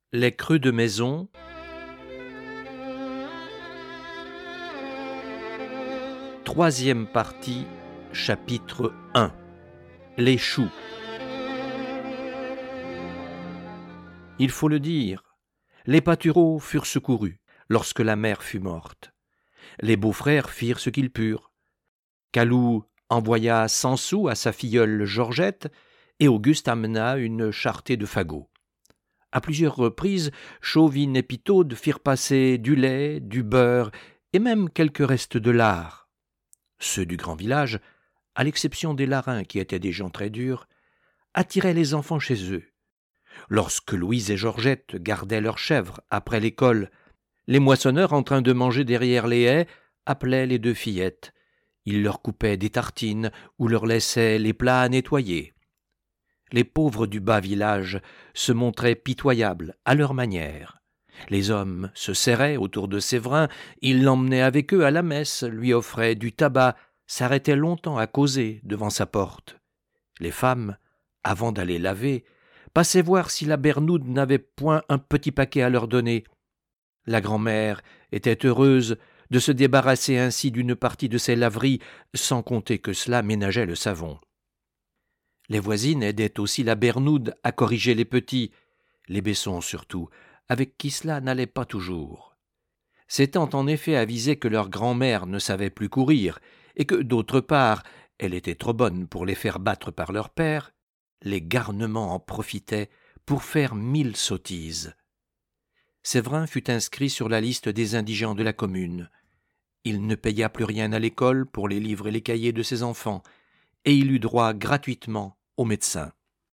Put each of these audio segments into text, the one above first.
Les creux de maison. Troisième partie, chapitre 1. Les choux. Il faut le dire, les pâtureaux furent secourus lorsque la mère fut morte. Les beaux-frères firent ce qu'ils purent. Calou envoya 100 sous à sa filleule Georgette et Auguste amena une charretée de fagots. À plusieurs reprises, Chauvin et Pitaude firent passer du lait, du beurre et même quelques restes de lard. Ceux du grand village, à l'exception des larins qui étaient des gens très durs, attiraient les enfants chez eux. Lorsque Louise et Georgette gardaient leurs chèvres après l'école, les moissonneurs en train de manger derrière les haies appelaient les deux fillettes. Ils leur coupaient des tartines ou leur laissaient les plats à nettoyer. Les pauvres du bas village se montraient pitoyables à leur manière. Les hommes se serraient autour de Séverin, ils l'emmenaient avec eux à la messe, lui offraient du tabac, s'arrêtaient longtemps à causer devant sa porte. Les femmes, avant d'aller laver, passaient voir si la Bernoude n'avait point un petit paquet à leur donner. La grand-mère était heureuse de se débarrasser ainsi d'une partie de ses laveries, sans compter que cela ménageait le savon. Les voisines aidaient aussi la Bernoude à corriger les petits, les Besson surtout, avec qui cela n'allait pas toujours. S'étant en effet avisées que leur grand-mère ne savait plus courir, et que, d'autre part, elle était trop bonne pour les faire battre par leur père, les garnements en profitaient pour faire 1000 sottises. Séverin fut inscrit sur la liste des indigents de la commune. Il ne paya plus rien à l'école pour les livres et les cahiers de ses enfants, et il eut droit gratuitement au médecin.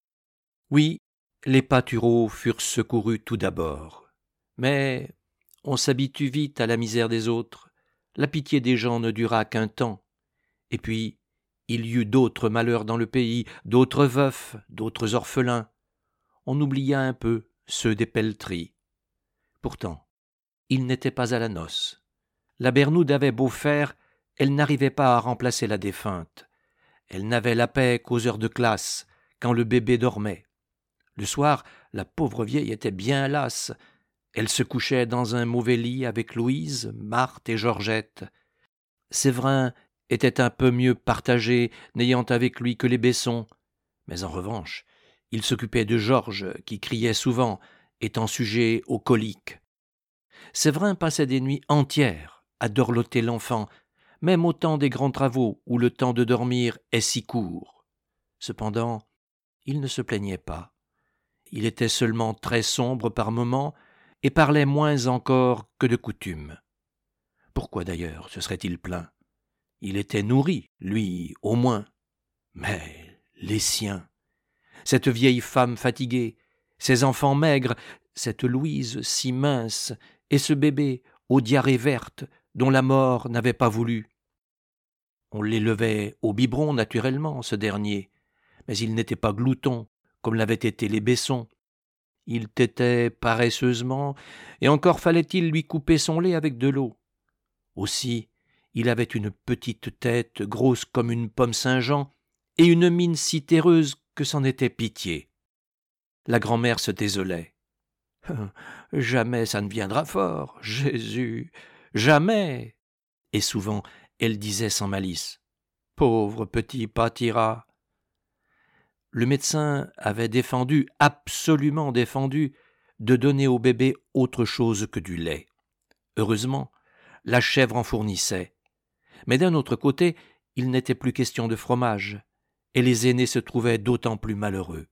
Oui, les pâtureaux furent secourus tout d'abord. Mais on s'habitue vite à la misère des autres. La pitié des gens ne dura qu'un temps. Et puis, il y eut d'autres malheurs dans le pays, d'autres veufs, d'autres orphelins. On oublia un peu ceux des pelleteries. Pourtant, ils n'étaient pas à la noce. La Bernoude avait beau faire, elle n'arrivait pas à remplacer la défunte. Elle n'avait la paix qu'aux heures de classe, quand le bébé dormait. Le soir, la pauvre vieille était bien lasse. Elle se couchait dans un mauvais lit avec Louise, Marthe et Georgette. Séverin était un peu mieux partagé, n'ayant avec lui que les Besson. Mais en revanche, il s'occupait de Georges, qui criait souvent, étant sujet aux coliques. Séverin passait des nuits entières à dorloter l'enfant, même au temps des grands travaux où le temps de dormir est si court. Cependant, il ne se plaignait pas. Il était seulement très sombre par moments et parlait moins encore que de coutume. Pourquoi d'ailleurs se serait-il plaint? Il était nourri, lui, au moins. Mais les siens, cette vieille femme fatiguée, ces enfants maigres, cette Louise si mince, et ce bébé aux diarrhées vertes dont la mort n'avait pas voulu. On l'élevait au biberon naturellement, ce dernier, mais il n'était pas glouton, comme l'avaient été les Besson. Il tétait paresseusement, et encore fallait-il lui couper son lait avec de l'eau. Aussi, il avait une petite tête grosse comme une pomme Saint-Jean, et une mine si terreuse que c'en était pitié. La grand-mère se désolait. « Jamais ça ne viendra fort, Jésus, jamais !» Et souvent, elle disait sans malice. « Pauvre petit pâtira !» Le médecin avait défendu, absolument défendu, de donner au bébé autre chose que du lait. Heureusement, la chèvre en fournissait. Mais d'un autre côté, il n'était plus question de fromage, et les aînés se trouvaient d'autant plus malheureux.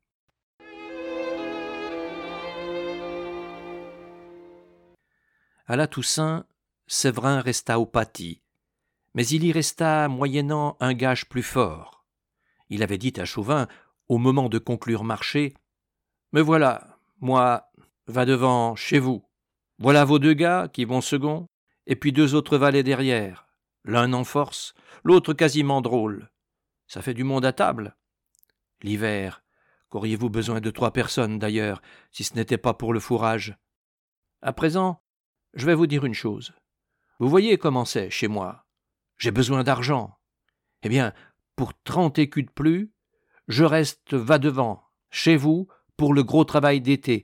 À la Toussaint, Séverin resta au patis, mais il y resta moyennant un gage plus fort. Il avait dit à Chauvin, au moment de conclure marché, « Me voilà, moi, va devant, chez vous. Voilà vos 2 gars qui vont second, et puis 2 autres valets derrière. L'un en force, l'autre quasiment drôle. Ça fait du monde à table. L'hiver, qu'auriez-vous besoin de 3 personnes d'ailleurs, si ce n'était pas pour le fourrage. À présent, je vais vous dire une chose. Vous voyez comment c'est chez moi. J'ai besoin d'argent. Eh bien, pour 30 écus de plus, je reste va-devant, chez vous, pour le gros travail d'été,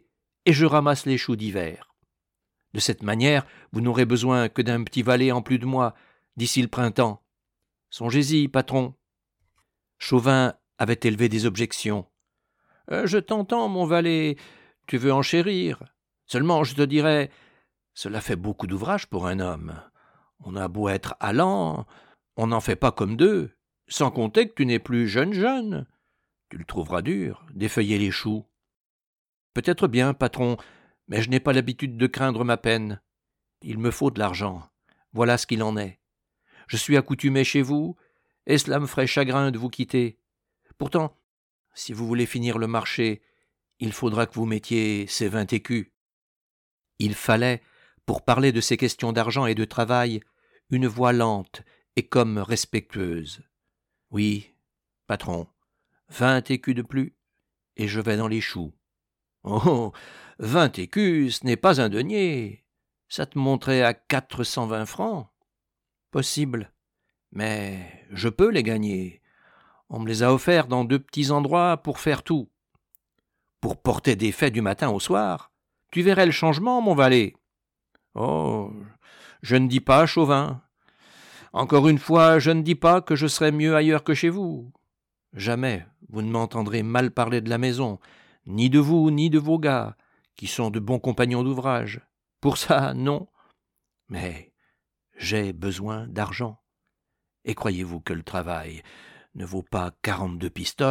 et je ramasse les choux d'hiver. De cette manière, vous n'aurez besoin que d'un petit valet en plus de moi, d'ici le printemps. Songez-y, patron. » Chauvin avait élevé des objections. « Je t'entends, mon valet, tu veux enchérir. Seulement, je te dirais, cela fait beaucoup d'ouvrage pour un homme. On a beau être allant, on n'en fait pas comme deux, sans compter que tu n'es plus jeune. Tu le trouveras dur, d'effeuiller les choux. » « Peut-être bien, patron, mais je n'ai pas l'habitude de craindre ma peine. Il me faut de l'argent. Voilà ce qu'il en est. Je suis accoutumé chez vous, et cela me ferait chagrin de vous quitter. Pourtant, si vous voulez finir le marché, il faudra que vous mettiez ces 20 écus. » Il fallait, pour parler de ces questions d'argent et de travail, une voix lente et comme respectueuse. « Oui, patron, 20 écus de plus, et je vais dans les choux. » « Oh, 20 écus, ce n'est pas un denier. Ça te monterait à 420 francs. »« Possible, mais je peux les gagner. On me les a offerts dans 2 petits endroits pour faire tout. Pour porter des faits du matin au soir. Tu verrais le changement, mon valet. »« Oh, je ne dis pas, Chauvin. Encore une fois, je ne dis pas que je serais mieux ailleurs que chez vous. Jamais vous ne m'entendrez mal parler de la maison, ni de vous, ni de vos gars, qui sont de bons compagnons d'ouvrage. Pour ça, non. Mais j'ai besoin d'argent. Et croyez-vous que le travail ne vaut pas 42 pistoles ?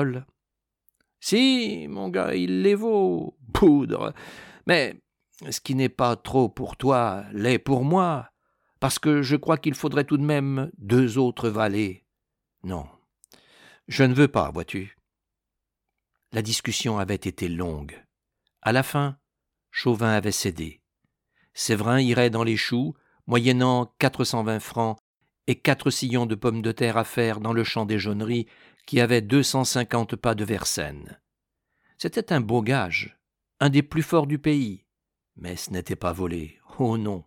Si, mon gars, il les vaut, poudre. Mais ce qui n'est pas trop pour toi l'est pour moi, parce que je crois qu'il faudrait tout de même 2 autres valets. Non, je ne veux pas, vois-tu. » La discussion avait été longue. À la fin, Chauvin avait cédé. Séverin irait dans les choux, moyennant 420 francs et 4 sillons de pommes de terre à faire dans le champ des Jauneries, qui avait 250 pas de Versailles. C'était un beau gage, un des plus forts du pays, mais ce n'était pas volé, oh non.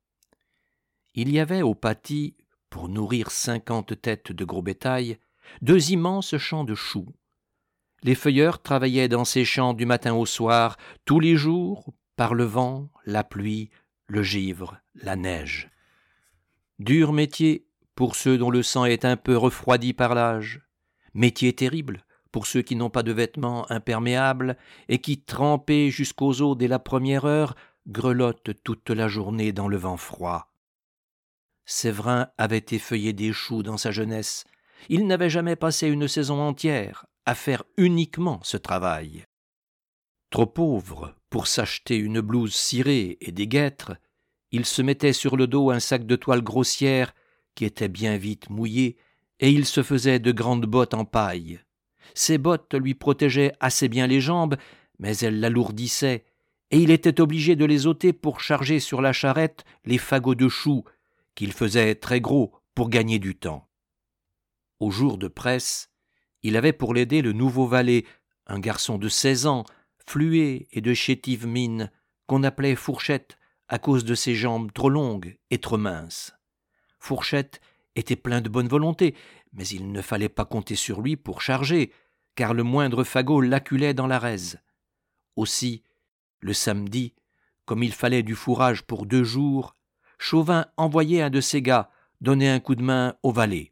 Il y avait au patis, pour nourrir 50 têtes de gros bétail, 2 immenses champs de choux. Les feuilleurs travaillaient dans ces champs du matin au soir, tous les jours, par le vent, la pluie, le givre, la neige. Dur métier pour ceux dont le sang est un peu refroidi par l'âge. Métier terrible pour ceux qui n'ont pas de vêtements imperméables et qui, trempés jusqu'aux os dès la première heure, grelottent toute la journée dans le vent froid. Séverin avait effeuillé des choux dans sa jeunesse. Il n'avait jamais passé une saison entière à faire uniquement ce travail. Trop pauvre pour s'acheter une blouse cirée et des guêtres, il se mettait sur le dos un sac de toile grossière qui était bien vite mouillé, et il se faisait de grandes bottes en paille. Ces bottes lui protégeaient assez bien les jambes, mais elles l'alourdissaient, et il était obligé de les ôter pour charger sur la charrette les fagots de choux, qu'il faisait très gros pour gagner du temps. Au jour de presse, il avait pour l'aider le nouveau valet, un garçon de 16 ans, fluet et de chétive mine, qu'on appelait Fourchette à cause de ses jambes trop longues et trop minces. Fourchette était plein de bonne volonté, mais il ne fallait pas compter sur lui pour charger, car le moindre fagot l'acculait dans la raise. Aussi, le samedi, comme il fallait du fourrage pour 2 jours, Chauvin envoyait un de ses gars donner un coup de main au valet.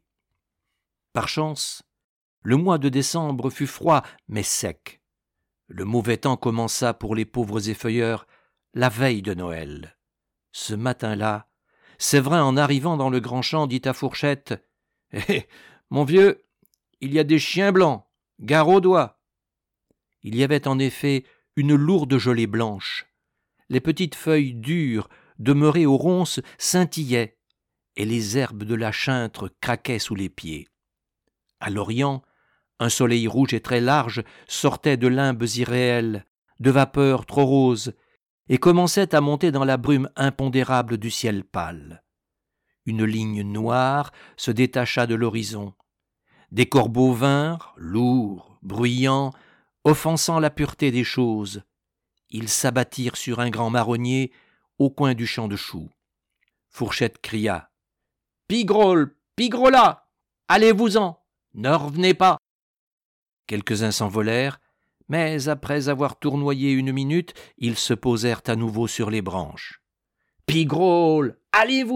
Par chance, le mois de décembre fut froid mais sec. Le mauvais temps commença pour les pauvres effeuilleurs la veille de Noël. Ce matin-là, Séverin, en arrivant dans le grand champ, dit à Fourchette : « Hé, mon vieux, il y a des chiens blancs, gare aux doigts. » Il y avait en effet une lourde gelée blanche. Les petites feuilles dures, demeurées aux ronces, scintillaient, et les herbes de la chyntre craquaient sous les pieds. À l'Orient, un soleil rouge et très large sortait de limbes irréelles, de vapeurs trop roses, et commençait à monter dans la brume impondérable du ciel pâle. Une ligne noire se détacha de l'horizon. Des corbeaux vinrent, lourds, bruyants, offensant la pureté des choses. Ils s'abattirent sur un grand marronnier au coin du champ de choux. Fourchette cria : « Pigrole, pigrola, allez-vous-en, ne revenez pas !» Quelques-uns s'envolèrent, Mais après avoir tournoyé 1 minute, ils se posèrent à nouveau sur les branches. « Pigrole, allez-vous-en !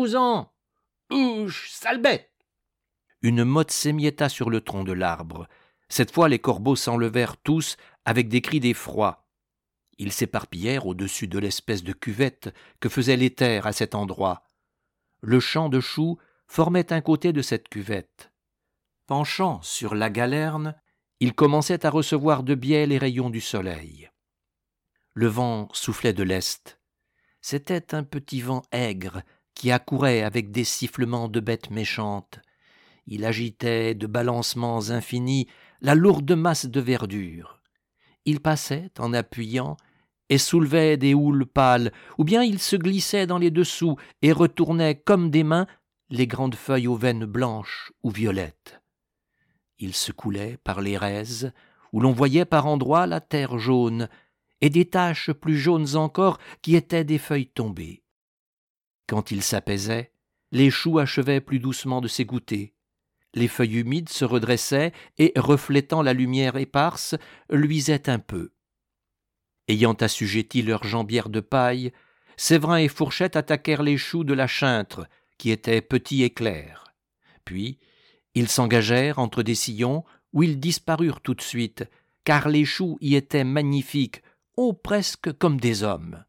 Ouch, sale bête !» Une motte s'émietta sur le tronc de l'arbre. Cette fois, les corbeaux s'enlevèrent tous avec des cris d'effroi. Ils s'éparpillèrent au-dessus de l'espèce de cuvette que faisait l'éther à cet endroit. Le champ de choux formait un côté de cette cuvette. Penchant sur la galerne, il commençait à recevoir de biais les rayons du soleil. Le vent soufflait de l'est. C'était un petit vent aigre qui accourait avec des sifflements de bêtes méchantes. Il agitait de balancements infinis la lourde masse de verdure. Il passait en appuyant et soulevait des houles pâles, ou bien il se glissait dans les dessous et retournait comme des mains les grandes feuilles aux veines blanches ou violettes. Il se coulait par les raises, où l'on voyait par endroits la terre jaune, et des taches plus jaunes encore qui étaient des feuilles tombées. Quand il s'apaisait, les choux achevaient plus doucement de s'égoutter. Les feuilles humides se redressaient et, reflétant la lumière éparse, luisaient un peu. Ayant assujetti leurs jambières de paille, Séverin et Fourchette attaquèrent les choux de la Chintre, qui étaient petits et clairs. Puis, ils s'engagèrent entre des sillons où ils disparurent tout de suite, car les choux y étaient magnifiques, presque comme des hommes.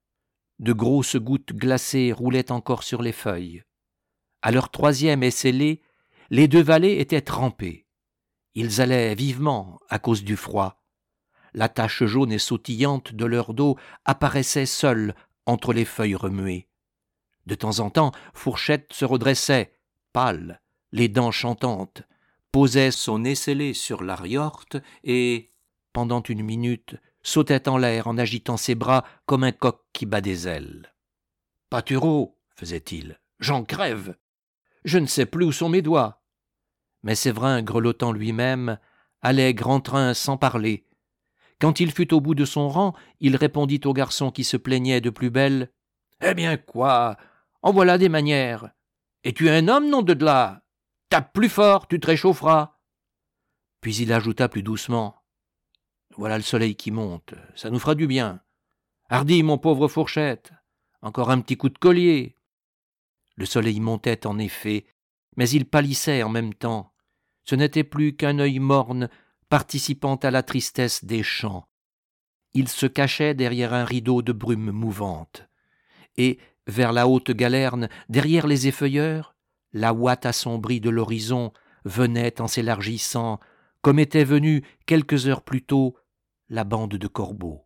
De grosses gouttes glacées roulaient encore sur les feuilles. À leur 3e essai, les 2 valets étaient trempés. Ils allaient vivement à cause du froid. La tache jaune et sautillante de leur dos apparaissait seule entre les feuilles remuées. De temps en temps, Fourchette se redressait, pâle, les dents chantantes, posait son esselé sur la riorte et, pendant 1 minute, sautait en l'air en agitant ses bras comme un coq qui bat des ailes. « Pâtureau, faisait-il, j'en crève. Je ne sais plus où sont mes doigts. » Mais Séverin, grelottant lui-même, allait grand train sans parler. Quand il fut au bout de son rang, il répondit au garçon qui se plaignait de plus belle. « Eh bien quoi, en voilà des manières. Et tu es un homme, nom de là. Tape plus fort, tu te réchaufferas. » Puis il ajouta plus doucement. « Voilà le soleil qui monte, ça nous fera du bien. Hardi, mon pauvre Fourchette, encore un petit coup de collier. » Le soleil montait en effet, mais il pâlissait en même temps. Ce n'était plus qu'un œil morne participant à la tristesse des champs. Il se cachait derrière un rideau de brume mouvante. Et, vers la haute galerne, derrière les effeuilleurs, la ouate assombrie de l'horizon venait en s'élargissant, comme était venue, quelques heures plus tôt, la bande de corbeaux.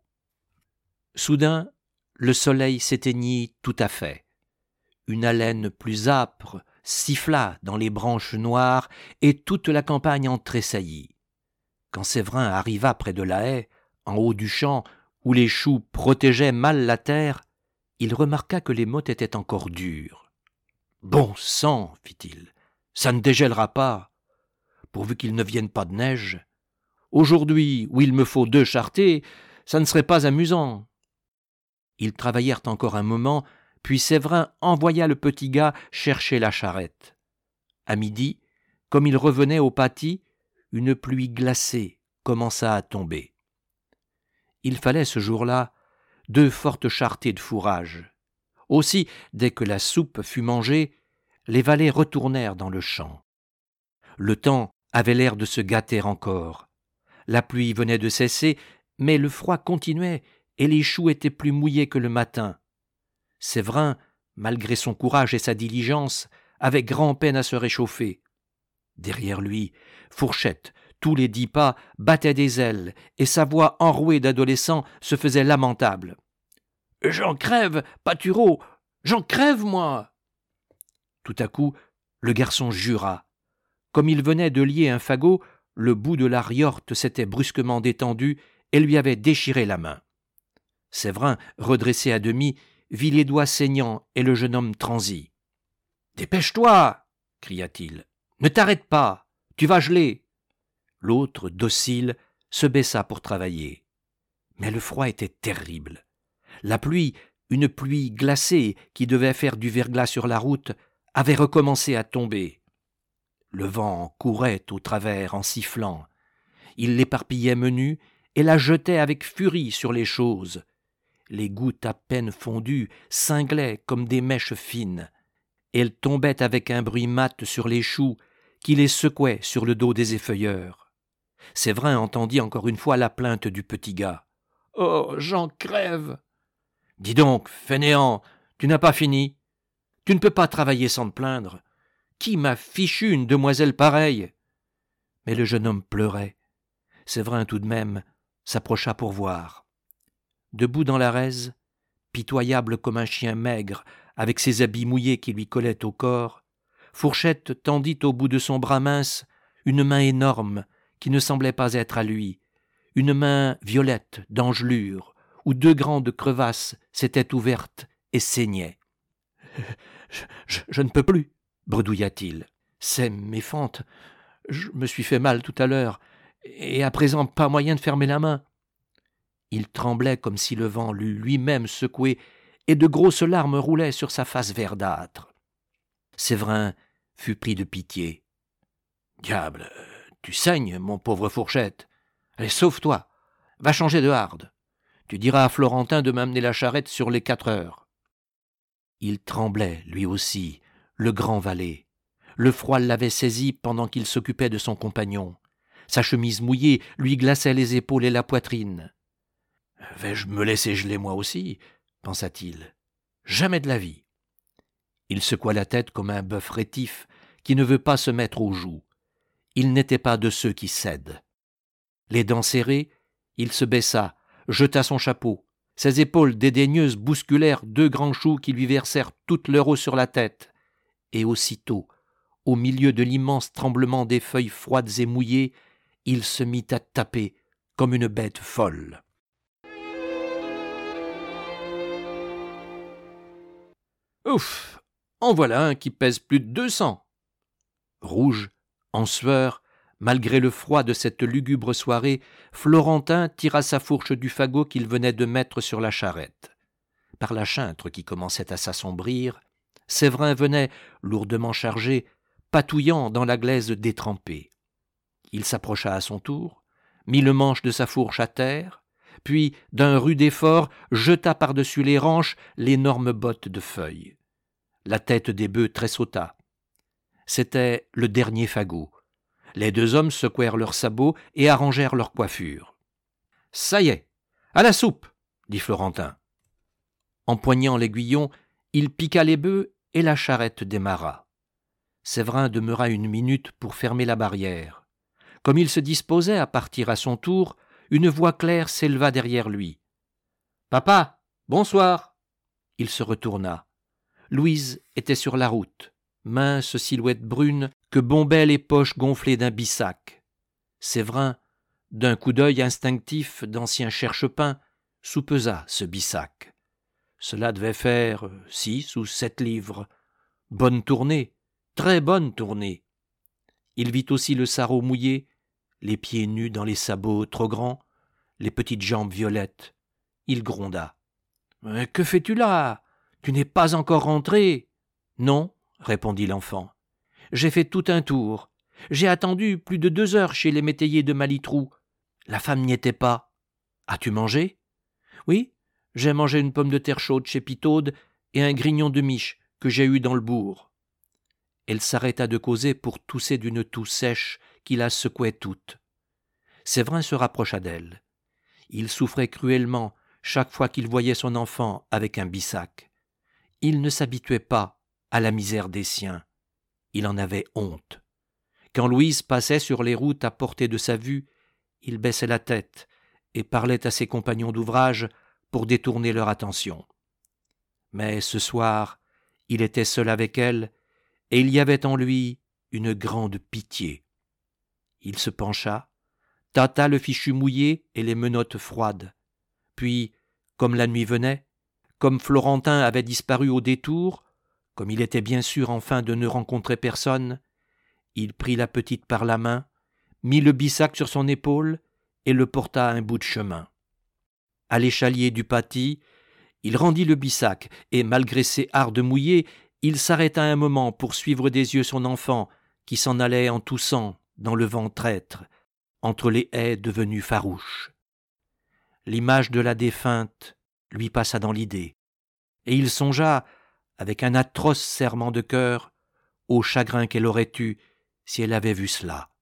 Soudain, le soleil s'éteignit tout à fait. Une haleine plus âpre siffla dans les branches noires et toute la campagne en tressaillit. Quand Séverin arriva près de la haie, en haut du champ, où les choux protégeaient mal la terre, il remarqua que les mottes étaient encore dures. « Bon sang, fit-il, ça ne dégèlera pas, pourvu qu'il ne vienne pas de neige. Aujourd'hui, où il me faut 2 charretés, ça ne serait pas amusant. » Ils travaillèrent encore un moment, puis Séverin envoya le petit gars chercher la charrette. À midi, comme il revenait au patis, une pluie glacée commença à tomber. Il fallait ce jour-là 2 fortes charretées de fourrage. Aussi, dès que la soupe fut mangée, les valets retournèrent dans le champ. Le temps avait l'air de se gâter encore. La pluie venait de cesser, mais le froid continuait et les choux étaient plus mouillés que le matin. Séverin, malgré son courage et sa diligence, avait grand-peine à se réchauffer. Derrière lui, Fourchette, tous les 10 pas, battait des ailes, et sa voix enrouée d'adolescent se faisait lamentable. « J'en crève, Pâtureau, j'en crève, moi !» Tout à coup, le garçon jura. Comme il venait de lier un fagot, le bout de la riorte s'était brusquement détendu et lui avait déchiré la main. Séverin, redressé à demi, vit les doigts saignants et le jeune homme transit. « Dépêche-toi !» cria-t-il. « Ne t'arrête pas, tu vas geler !» L'autre, docile, se baissa pour travailler. Mais le froid était terrible. La pluie, une pluie glacée qui devait faire du verglas sur la route, avait recommencé à tomber. Le vent courait au travers en sifflant. Il l'éparpillait menu et la jetait avec furie sur les choses. Les gouttes à peine fondues cinglaient comme des mèches fines. Elle tombait avec un bruit mat sur les choux qui les secouaient sur le dos des effeuilleurs. Séverin entendit encore une fois la plainte du petit gars. « Oh, j'en crève !»« Dis donc, fainéant, tu n'as pas fini. Tu ne peux pas travailler sans te plaindre. Qui m'a fichu une demoiselle pareille ?» Mais le jeune homme pleurait. Séverin, tout de même, s'approcha pour voir. Debout dans la raise, pitoyable comme un chien maigre, avec ses habits mouillés qui lui collaient au corps, Fourchette tendit au bout de son bras mince une main énorme qui ne semblait pas être à lui, une main violette d'engelure, où 2 grandes crevasses s'étaient ouvertes et saignaient. « Je ne peux plus, bredouilla-t-il. C'est mes fentes. Je me suis fait mal tout à l'heure, et à présent pas moyen de fermer la main. » Il tremblait comme si le vent l'eût lui-même secoué, et de grosses larmes roulaient sur sa face verdâtre. Séverin fut pris de pitié. « Diable, tu saignes, mon pauvre Fourchette. Allez, sauve-toi, va changer de harde. Tu diras à Florentin de m'amener la charrette sur les 4 heures. » Il tremblait, lui aussi, le grand valet. Le froid l'avait saisi pendant qu'il s'occupait de son compagnon. Sa chemise mouillée lui glaçait les épaules et la poitrine. « Vais-je me laisser geler moi aussi ?» pensa-t-il. « Jamais de la vie. » Il secoua la tête comme un bœuf rétif qui ne veut pas se mettre au joug. Il n'était pas de ceux qui cèdent. Les dents serrées, il se baissa, jeta son chapeau. Ses épaules dédaigneuses bousculèrent 2 grands choux qui lui versèrent toute leur eau sur la tête. Et aussitôt, au milieu de l'immense tremblement des feuilles froides et mouillées, il se mit à taper comme une bête folle. Ouf! En voilà un qui pèse plus de 200. Rouge, en sueur, malgré le froid de cette lugubre soirée, Florentin tira sa fourche du fagot qu'il venait de mettre sur la charrette. Par la chintre qui commençait à s'assombrir, Séverin venait, lourdement chargé, patouillant dans la glaise détrempée. Il s'approcha à son tour, mit le manche de sa fourche à terre, puis, d'un rude effort, jeta par-dessus les ranches l'énorme botte de feuilles. La tête des bœufs tressauta. C'était le dernier fagot. Les 2 hommes secouèrent leurs sabots et arrangèrent leur coiffure. « Ça y est, à la soupe !» dit Florentin. Empoignant l'aiguillon, il piqua les bœufs et la charrette démarra. Séverin demeura 1 minute pour fermer la barrière. Comme il se disposait à partir à son tour, une voix claire s'éleva derrière lui. « Papa, bonsoir !» Il se retourna. Louise était sur la route, mince silhouette brune que bombaient les poches gonflées d'un bissac. Séverin, d'un coup d'œil instinctif d'ancien cherche-pain, soupesa ce bissac. Cela devait faire 6 ou 7 livres. Bonne tournée, très bonne tournée. Il vit aussi le sarrau mouillé, les pieds nus dans les sabots trop grands, les petites jambes violettes. Il gronda. « Que fais-tu là ? Tu n'es pas encore rentré ?» ?»« Non, » répondit l'enfant. « J'ai fait tout un tour. J'ai attendu plus de 2 heures chez les métayers de Malitrou. La femme n'y était pas. As-tu mangé ? » ?»« Oui, j'ai mangé une pomme de terre chaude chez Pitaude et un grignon de miche que j'ai eu dans le bourg. » Elle s'arrêta de causer pour tousser d'une toux sèche qui la secouait toute. Séverin se rapprocha d'elle. Il souffrait cruellement chaque fois qu'il voyait son enfant avec un bissac. Il ne s'habituait pas à la misère des siens. Il en avait honte. Quand Louise passait sur les routes à portée de sa vue, il baissait la tête et parlait à ses compagnons d'ouvrage pour détourner leur attention. Mais ce soir, il était seul avec elle, et il y avait en lui une grande pitié. Il se pencha, tâta le fichu mouillé et les menottes froides. Puis, comme la nuit venait, comme Florentin avait disparu au détour, comme il était bien sûr enfin de ne rencontrer personne, il prit la petite par la main, mit le bissac sur son épaule et le porta à un bout de chemin. À l'échalier du patis, il rendit le bissac et, malgré ses hardes mouillées, il s'arrêta un moment pour suivre des yeux son enfant qui s'en allait en toussant dans le vent traître, entre les haies devenues farouches. l'image de la défunte lui passa dans l'idée, et il songea, avec un atroce serrement de cœur, au chagrin qu'elle aurait eu si elle avait vu cela.